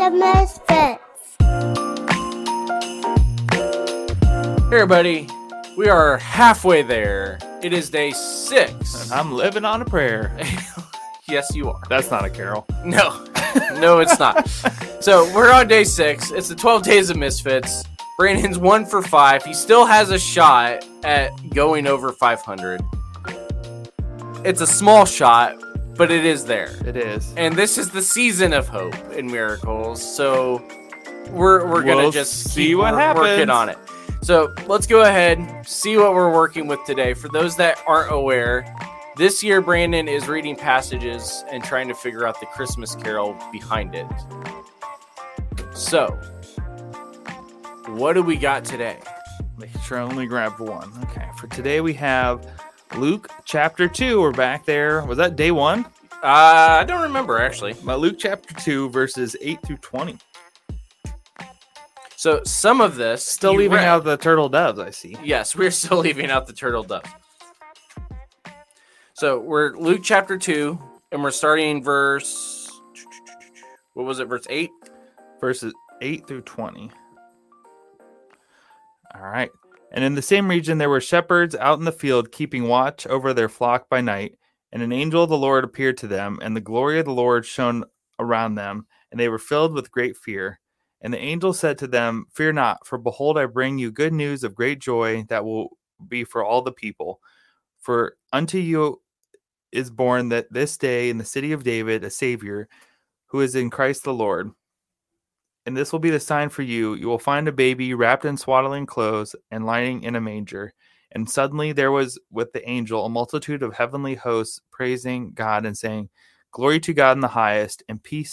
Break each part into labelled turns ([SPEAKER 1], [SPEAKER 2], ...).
[SPEAKER 1] the Misfits.
[SPEAKER 2] Hey everybody, we are halfway there. It is day 6.
[SPEAKER 3] And I'm living on a prayer.
[SPEAKER 2] Yes, you are.
[SPEAKER 3] That's not a carol.
[SPEAKER 2] No, it's not. So we're on day 6. It's the 12 days of Misfits. Brandon's 1 for 5. He still has a shot at going over 500. It's a small shot, but it is there.
[SPEAKER 3] It is.
[SPEAKER 2] And this is the season of hope and miracles. So we're gonna just
[SPEAKER 3] see
[SPEAKER 2] keep
[SPEAKER 3] what happens.
[SPEAKER 2] Working on it. So let's go ahead, see what we're working with today. For those that aren't aware, this year Brandon is reading passages and trying to figure out the Christmas carol behind it. So, what do we got today?
[SPEAKER 3] Make sure I only grab one. Okay, for today we have Luke chapter 2. We're back there. Was that day 1?
[SPEAKER 2] I don't remember, actually.
[SPEAKER 3] Luke chapter 2, verses 8 through 20.
[SPEAKER 2] So, some of this...
[SPEAKER 3] Still leaving out the turtle doves, I see.
[SPEAKER 2] Yes, we're still leaving out the turtle doves. So, we're Luke chapter 2, and we're starting verse... What was it, verse 8?
[SPEAKER 3] Verses 8 through 20. All right. And in the same region, there were shepherds out in the field keeping watch over their flock by night. And an angel of the Lord appeared to them, and the glory of the Lord shone around them, and they were filled with great fear. And the angel said to them, "Fear not, for behold, I bring you good news of great joy that will be for all the people. For unto you is born that this day in the city of David a Savior, who is in Christ the Lord. And this will be the sign for you. You will find a baby wrapped in swaddling clothes and lying in a manger." And suddenly there was with the angel a multitude of heavenly hosts praising God and saying, "Glory to God in the highest, and peace,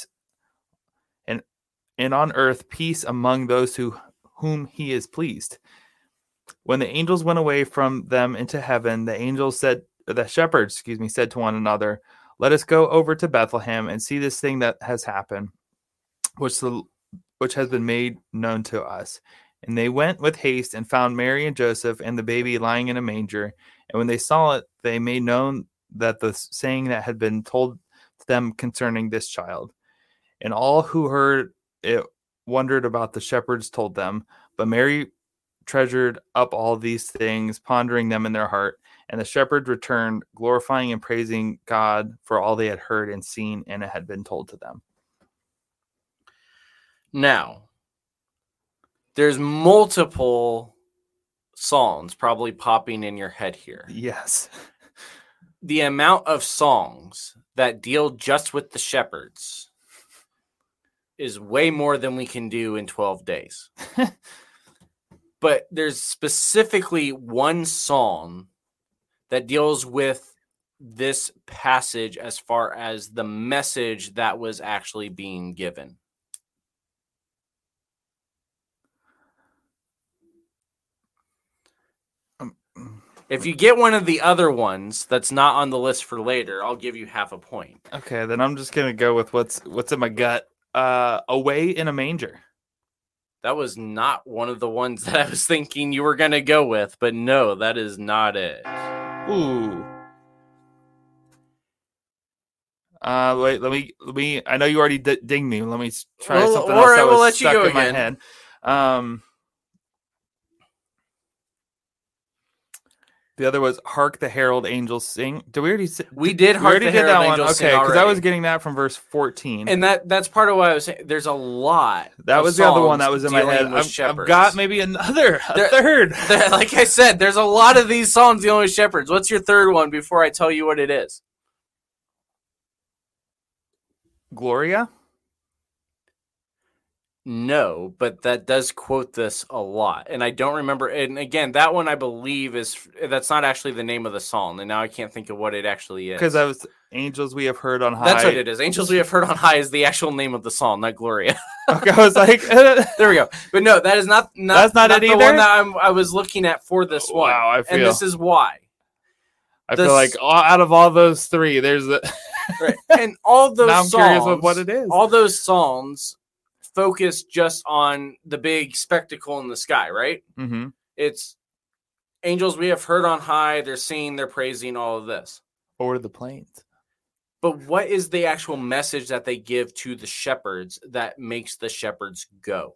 [SPEAKER 3] and on earth peace among those whom he is pleased." When the angels went away from them into heaven, the shepherds said to one another, "Let us go over to Bethlehem and see this thing that has happened, which has been made known to us." And they went with haste and found Mary and Joseph and the baby lying in a manger. And when they saw it, they made known that the saying that had been told them concerning this child. And all who heard it wondered about the shepherds told them. But Mary treasured up all these things, pondering them in their heart. And the shepherds returned, glorifying and praising God for all they had heard and seen, and it had been told to them.
[SPEAKER 2] Now, there's multiple songs probably popping in your head here.
[SPEAKER 3] Yes.
[SPEAKER 2] The amount of songs that deal just with the shepherds is way more than we can do in 12 days. But there's specifically one song that deals with this passage as far as the message that was actually being given. If you get one of the other ones that's not on the list for later, I'll give you half a point.
[SPEAKER 3] Okay, then I'm just gonna go with what's in my gut. Away in a manger.
[SPEAKER 2] That was not one of the ones that I was thinking you were gonna go with, but no, that is not it.
[SPEAKER 3] Ooh. Wait. Let me. I know you already dinged me. Let me try something else that was stuck in my head. The other was "Hark the Herald Angels Sing." Did we already?
[SPEAKER 2] We did. Hark the Herald Angels Sing.
[SPEAKER 3] Okay, because I was getting that from verse 14,
[SPEAKER 2] and that's part of why I was saying there's a lot.
[SPEAKER 3] That was the other one that was in my head. I've got maybe a third.
[SPEAKER 2] Like I said, there's a lot of these songs dealing with shepherds. What's your third one before I tell you what it is?
[SPEAKER 3] Gloria?
[SPEAKER 2] No, but that does quote this a lot. And I don't remember. And again, that one I believe that's not actually the name of the song. And now I can't think of what it actually is.
[SPEAKER 3] Because that was Angels We Have Heard on High.
[SPEAKER 2] That's what it is. Angels We Have Heard on High is the actual name of the song, not Gloria.
[SPEAKER 3] Okay, I was like,
[SPEAKER 2] there we go. But no, that is not
[SPEAKER 3] that's not it
[SPEAKER 2] the
[SPEAKER 3] either?
[SPEAKER 2] one that I was looking at for this one.
[SPEAKER 3] Wow,
[SPEAKER 2] and this is why.
[SPEAKER 3] I feel like out of all those three, there's the...
[SPEAKER 2] Right. And all those
[SPEAKER 3] now I'm
[SPEAKER 2] songs,
[SPEAKER 3] curious with what it is.
[SPEAKER 2] All those songs focus just on the big spectacle in the sky, right?
[SPEAKER 3] Mm-hmm.
[SPEAKER 2] It's angels we have heard on high. They're singing, they're praising, all of this.
[SPEAKER 3] Over the plains.
[SPEAKER 2] But what is the actual message that they give to the shepherds that makes the shepherds go?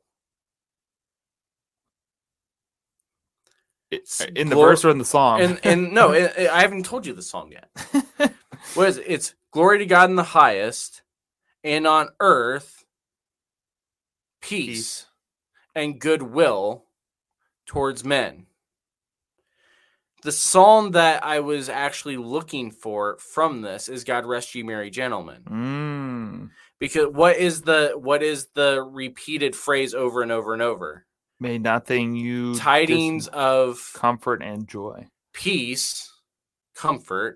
[SPEAKER 3] In the verse or in the song?
[SPEAKER 2] And no, I haven't told you the song yet. What is it? It's glory to God in the highest, and on earth, peace. And goodwill towards men. The psalm that I was actually looking for from this is God rest ye merry gentlemen. Because what is the repeated phrase over and over and over?
[SPEAKER 3] May nothing you
[SPEAKER 2] tidings of
[SPEAKER 3] comfort and joy.
[SPEAKER 2] Peace, comfort,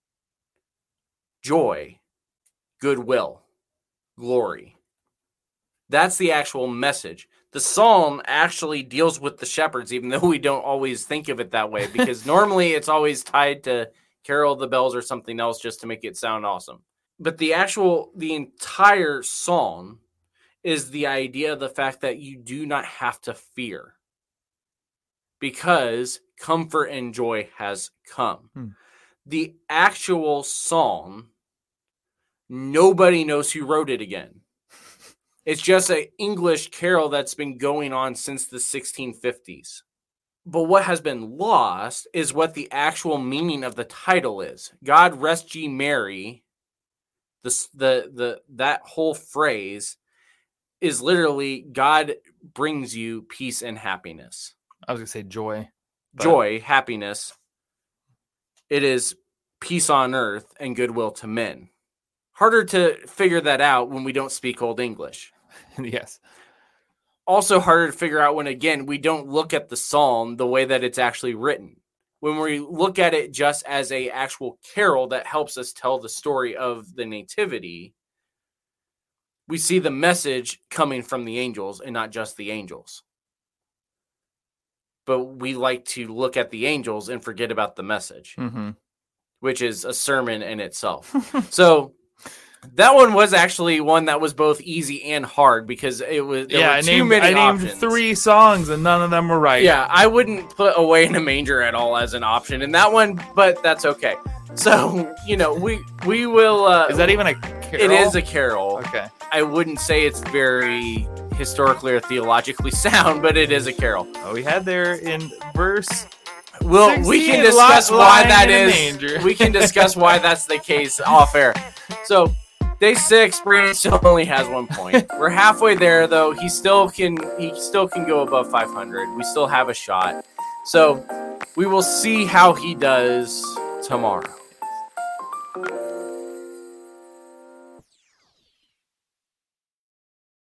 [SPEAKER 2] joy, goodwill, glory. That's the actual message. The psalm actually deals with the shepherds, even though we don't always think of it that way, because normally it's always tied to Carol of the Bells or something else just to make it sound awesome. But the entire psalm is the idea of the fact that you do not have to fear because comfort and joy has come. The actual psalm, nobody knows who wrote it again. It's just an English carol that's been going on since the 1650s. But what has been lost is what the actual meaning of the title is. God rest ye merry. That whole phrase is literally God brings you peace and happiness.
[SPEAKER 3] I was going to say joy.
[SPEAKER 2] Joy, happiness. It is peace on earth and goodwill to men. Harder to figure that out when we don't speak Old English.
[SPEAKER 3] Yes.
[SPEAKER 2] Also harder to figure out when, again, we don't look at the psalm the way that it's actually written. When we look at it just as a actual carol that helps us tell the story of the nativity, we see the message coming from the angels and not just the angels. But we like to look at the angels and forget about the message, which is a sermon in itself. So that one was actually one that was both easy and hard because there were too many options. I named 3
[SPEAKER 3] songs and none of them were right.
[SPEAKER 2] Yeah, I wouldn't put Away in a Manger at all as an option in that one, but that's okay. So, we will...
[SPEAKER 3] is that even a carol?
[SPEAKER 2] It is a carol.
[SPEAKER 3] Okay.
[SPEAKER 2] I wouldn't say it's very historically or theologically sound, but it is a carol.
[SPEAKER 3] Oh, we had there in verse...
[SPEAKER 2] Well, we can discuss why that is. We can discuss why that's the case off air. So, day 6, Brandon still only has 1 point. We're halfway there, though. He still can go above 500. We still have a shot. So, we will see how he does tomorrow.